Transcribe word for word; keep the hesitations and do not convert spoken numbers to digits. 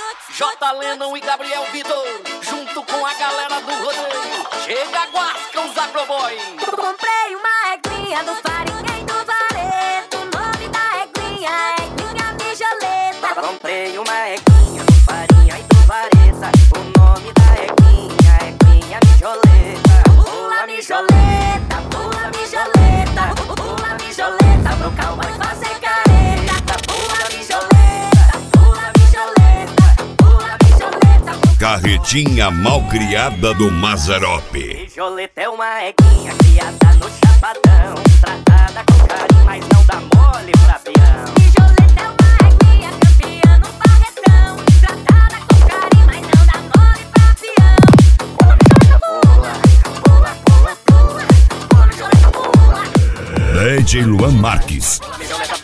J. Lennon e Gabriel Vitor, junto com a galera do rodeio. Chega a guasca, os agroboy. Comprei uma eglinha do farinha e do vareto. O nome da eglinha é eglinha mijoleta. Comprei uma eglinha do farinha e do vareta. O nome da eglinha é eglinha mijoleta. Pula mijoleta, pula mijoleta, pula mijoleta pro cowboy fazer careta. Pula mijoleta, pula mijoleta, pula mijoleta pro Carretinha malcriada do Mazzaropi. Mijoleta é uma eglinha criada no chapadão, tratada com carinho, mas não dá mole pra peão. Mijoleta é uma eglinha campeã no barretão, tratada com carinho, mas não dá mole pra peão. Pula, mijoleta, pula, pula, pula, pula, pula, mijoleta, pula. D J Luan Marques. Pula, mijoleta,